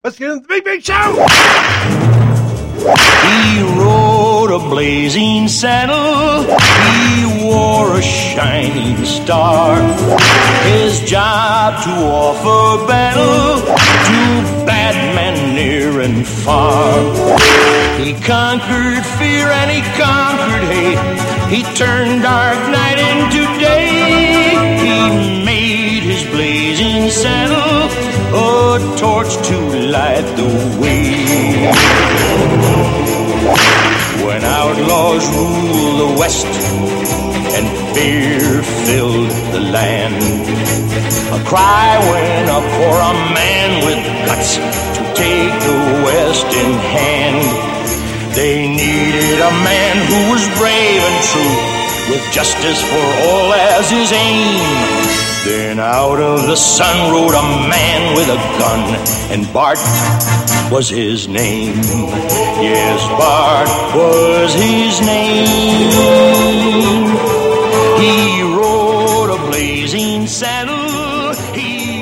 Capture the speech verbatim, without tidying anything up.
Let's get into the big, big show! He rode a blazing saddle, he wore a shining star. His job to offer battle to bad men near and far. He conquered fear and he conquered hate. He turned dark night into day. He made his blazing saddle a torch to light the way. When outlaws ruled the West and fear filled the land, a cry went up for a man with guts to take the West in hand. They needed a man who was brave and true, with justice for all as his aim. Then out of the sun rode a man with a gun, and Bart was his name. Yes, Bart was his name. He rode a blazing saddle, he